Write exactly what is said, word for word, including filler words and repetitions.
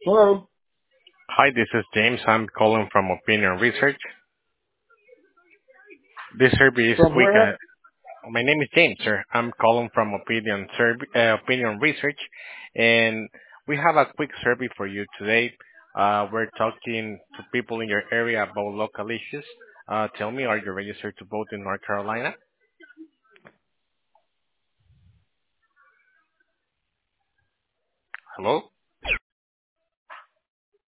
Hello. Hi, this is James. I'm calling from Opinion Research. This survey is From quick. Uh, where? my name is James, sir. I'm calling from Opinion Survey, uh, Opinion Research, and we have a quick survey for you today. Uh, we're talking to people in your area about local issues. Uh, tell me, are you registered to vote in North Carolina? Hello?